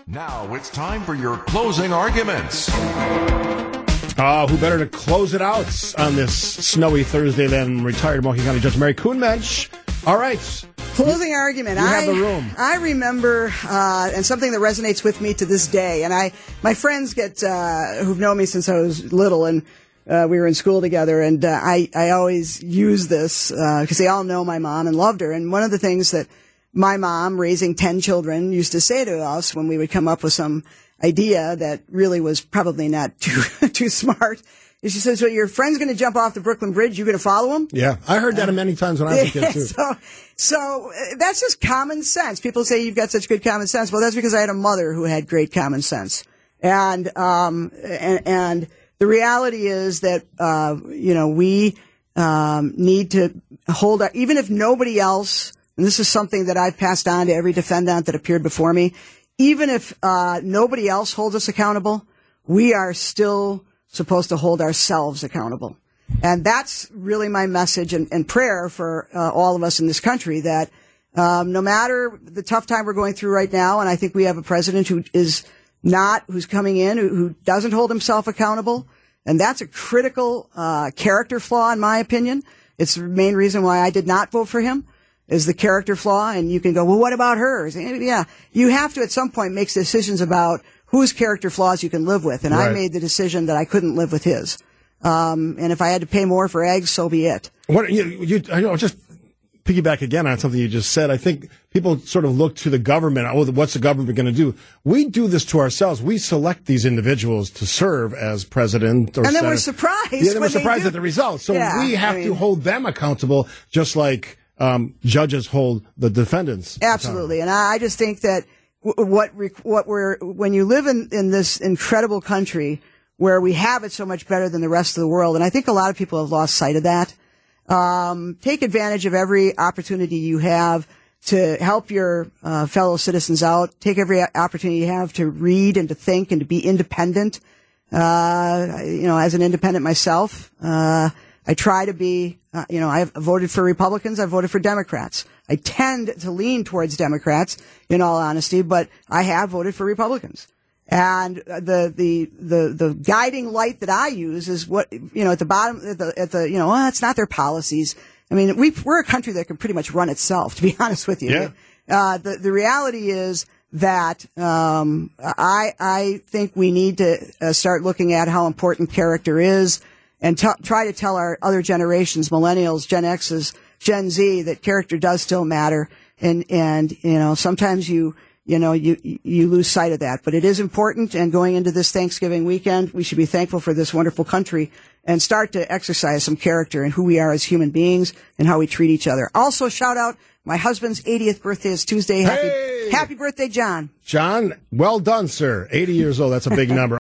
Now it's time for your closing arguments. Who better to close it out on this snowy Thursday than retired Milwaukee County Judge Mary Kuhnmensch? All right. Closing argument. You have the room. I remember, and something that resonates with me to this day, and my friends who've known me since I was little, and we were in school together, and I always use this because they all know my mom and loved her. And one of the things that my mom, raising 10 children, used to say to us when we would come up with some idea that really was probably not too smart, is she says, "So your friend's going to jump off the Brooklyn Bridge, you're going to follow him?" Yeah, I heard that many times when I was a kid, too. So that's just common sense. People say you've got such good common sense. Well, that's because I had a mother who had great common sense. And the reality is that, we need to hold our, even if nobody else, and this is something that I've passed on to every defendant that appeared before me, even if nobody else holds us accountable, we are still supposed to hold ourselves accountable. And that's really my message and prayer for all of us in this country, that no matter the tough time we're going through right now, and I think we have a president who's coming in, who doesn't hold himself accountable, and that's a critical character flaw, in my opinion. It's the main reason why I did not vote for him, is the character flaw. And you can go, well, what about hers? Yeah, you have to at some point make decisions about whose character flaws you can live with. And right. I made the decision that I couldn't live with his. And if I had to pay more for eggs, so be it. Just piggyback again on something you just said. I think people sort of look to the government. Oh, what's the government going to do? We do this to ourselves. We select these individuals to serve as president or and then Senate. We're surprised. Yeah, then we're surprised at the results. So we have to hold them accountable, just like judges hold the defendants. Absolutely. And I just think that when you live in this incredible country where we have it so much better than the rest of the world, and I think a lot of people have lost sight of that. Take advantage of every opportunity you have to help your fellow citizens out. Take every opportunity you have to read and to think and to be independent. As an independent myself, I try to be, I've voted for Republicans, I've voted for Democrats. I tend to lean towards Democrats, in all honesty, but I have voted for Republicans. And the guiding light that I use is what, at the bottom, it's not their policies. I mean, we're a country that can pretty much run itself, to be honest with you. Yeah. The reality is that, I think we need to start looking at how important character is and try to tell our other generations, millennials, Gen X's, Gen Z, that character does still matter. And sometimes you lose sight of that, but it is important. And going into this Thanksgiving weekend, we should be thankful for this wonderful country and start to exercise some character in who we are as human beings and how we treat each other. Also, shout out, my husband's 80th birthday is Tuesday. Happy birthday, John. John, well done, sir. 80 years old. That's a big number.